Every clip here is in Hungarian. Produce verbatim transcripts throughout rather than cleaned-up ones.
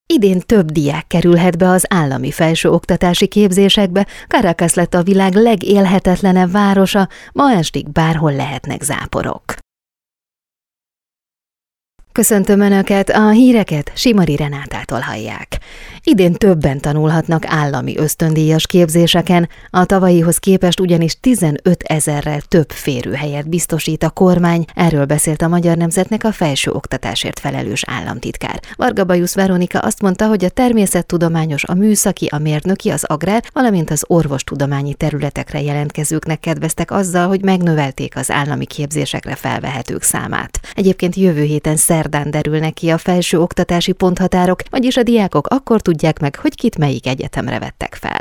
Idén több diák kerülhet be az állami felsőoktatási képzésekbe, Caracas lett a világ legélhetetlenebb városa, ma estig bárhol lehetnek záporok. Köszöntöm Önöket, a híreket Simari Renátától hallják. Idén többen tanulhatnak állami ösztöndíjas képzéseken, a tavalyihoz képest ugyanis tizenöt ezerrel több férőhelyet biztosít a kormány, erről beszélt a Magyar Nemzetnek a felsőoktatásért felelős államtitkár. Varga Bajusz Veronika azt mondta, hogy a természettudományos, a műszaki, a mérnöki, az agrár, valamint az orvostudományi területekre jelentkezőknek kedveztek azzal, hogy megnövelték az állami képzésekre felvehetők számát. Egyébként jövő héten szerdán derülnek ki a felsőoktatási ponthatárok, vagyis a diákok akkor tudják meg, hogy kit melyik egyetemre vettek fel.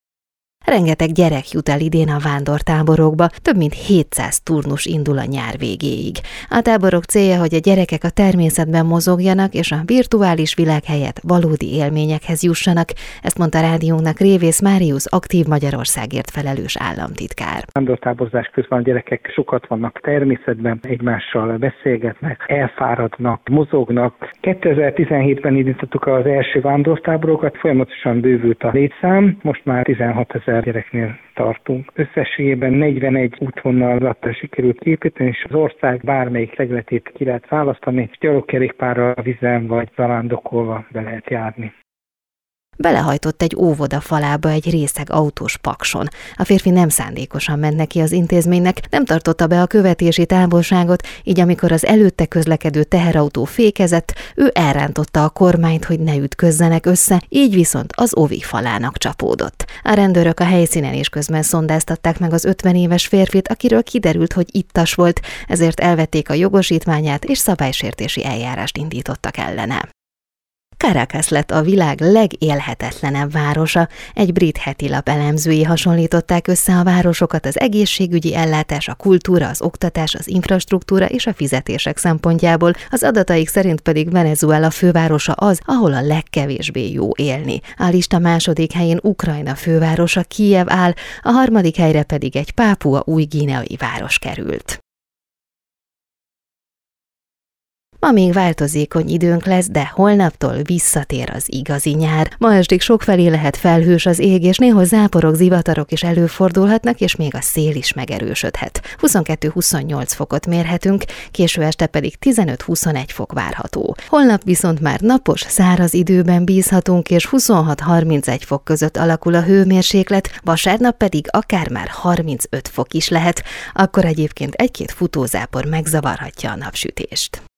Rengeteg gyerek jut el idén a vándortáborokba, több mint hétszáz turnus indul a nyár végéig. A táborok célja, hogy a gyerekek a természetben mozogjanak, és a virtuális világ helyett valódi élményekhez jussanak, ezt mondta rádiónknak Révész Máriusz, Aktív Magyarországért felelős államtitkár. Vándortáborzás közben a gyerekek sokat vannak természetben, egymással beszélgetnek, elfáradnak, mozognak. kétezer-tizenhétben indítottuk az első vándortáborokat, folyamatosan bővült a létszám, most már tizenhatezer gyereknél tartunk. Összességében negyvenegy útvonalat sikerült építeni, és az ország bármelyik területét ki lehet választani, és gyalogkerékpárral, vízen vagy zarándokolva be lehet járni. Belehajtott egy óvoda falába egy részeg autós pakson. A férfi nem szándékosan ment neki az intézménynek, nem tartotta be a követési távolságot, így amikor az előtte közlekedő teherautó fékezett, ő elrántotta a kormányt, hogy ne ütközzenek össze, így viszont az ovi falának csapódott. A rendőrök a helyszínen is közben szondáztatták meg az ötven éves férfit, akiről kiderült, hogy ittas volt, ezért elvették a jogosítványát és szabálysértési eljárást indítottak ellene. Caracas lett a világ legélhetetlenebb városa. Egy brit hetilap elemzői hasonlították össze a városokat az egészségügyi ellátás, a kultúra, az oktatás, az infrastruktúra és a fizetések szempontjából. Az adataik szerint pedig Venezuela fővárosa az, ahol a legkevésbé jó élni. A lista második helyén Ukrajna fővárosa Kijev áll, a harmadik helyre pedig egy Pápua új-guineai város került. Ma még változékony időnk lesz, de holnaptól visszatér az igazi nyár. Ma estig sokfelé lehet felhős az ég, és néhol záporok, zivatarok is előfordulhatnak, és még a szél is megerősödhet. huszonkettő-huszonnyolc fokot mérhetünk, késő este pedig tizenöt-huszonegy fok várható. Holnap viszont már napos, száraz időben bízhatunk, és huszonhat-harmincegy fok között alakul a hőmérséklet, vasárnap pedig akár már harmincöt fok is lehet, akkor egyébként egy-két futózápor megzavarhatja a napsütést.